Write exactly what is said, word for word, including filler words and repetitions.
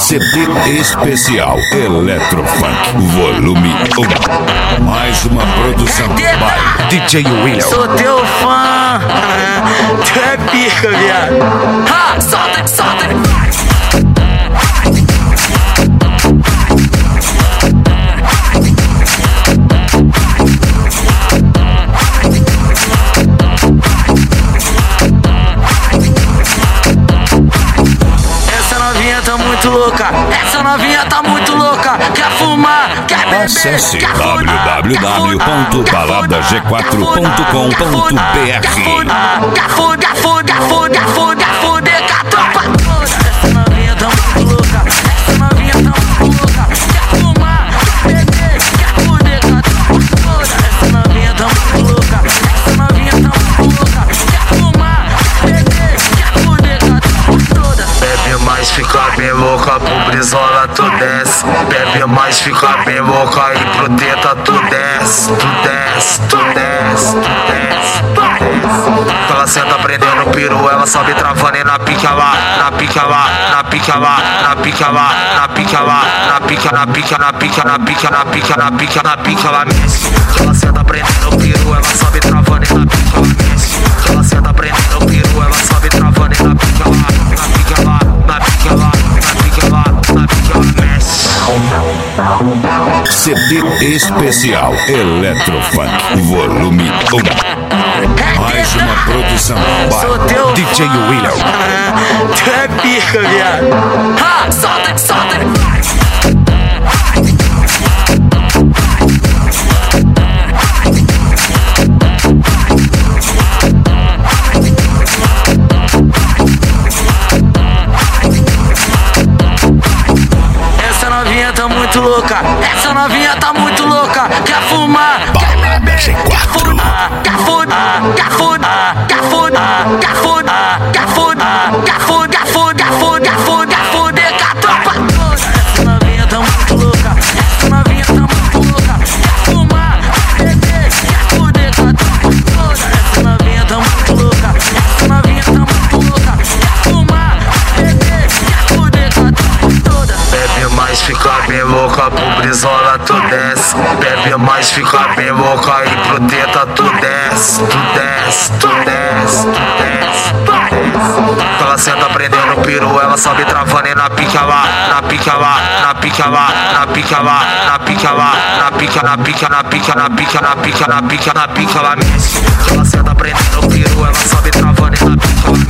C D especial Eletrofunk Volume um. Mais uma produção by D J William. Sou teu fã, tu é pica, viado. Ha, solta, solta, vai. Tá muito louca, essa novinha tá muito louca. Quer fumar, quer beber, acesse quer w w w ponto balada g quatro ponto com ponto b r. Quer fuder, quer fuder, fuder, fuder, fuder, fuder com a tropa toda. Essa novinha tá muito louca, essa novinha tá muito louca. Quer fumar, quer beber, quer fuder com a tropa toda. Essa novinha tá muito louca, essa novinha tá muito louca. Quer fumar, quer beber, quer fuder com a tropa toda. Bebe mais, fica bem louca, pro brisola tu desce. Bebe mais, fica bem louca e pro teta tu desce. Tu desce, tu desce, tu desce, tu desce. Ela senta prendendo peru, ela sobe travando e na pica lá, na pica lá, na pica lá, na pica lá, na pica lá, na pica, na pica, na pica, na pica, na pica, na pica, na pica, ela mexe. Ela senta prendendo peru, ela sobe travando e na pica, ela mexe. Ela senta prendendo peru, ela sobe travando e na pica lá, na pica lá, na pica lá, na pica lá, na pica lá, mexe. C D especial Eletrofunk Volume um. Mais uma produção by D J William. Tu é pica, viado. Ha, solta, solta, vai. Essa novinha tá muito louca, essa novinha tá muito louca. Quer fumar, quer beber, quer fumar, quer fumar, quer fumar, quer fumar, quer fumar, quer fumar, quer fumar, quer fumar, quer fumar, quer fumar, quer fuder com a tropa toda. Essa novinha tá muito louca, essa novinha tá muito louca. Quer fumar, quer beber, quer fuder com a tropa toda. Essa novinha tá muito louca, essa novinha tá muito louca. Quer fumar, quer beber, quer fuder com a tropa toda. Bebe mais, fica bem louca, pro brisola tu desce. Bebe mais, fica bem louca e pro teta tu desce. Tu desce, tu desce, tu desce, tu desce. Ela senta prendendo peru, ela sobe travando e na pica lá, na pica lá, na pica lá, na pica lá, na pica lá, na pica, na pica, na pica, na pica, na pica, na pica, na pica, ela mexe. Ela senta prendendo peru, ela sobe travando e na pica lá.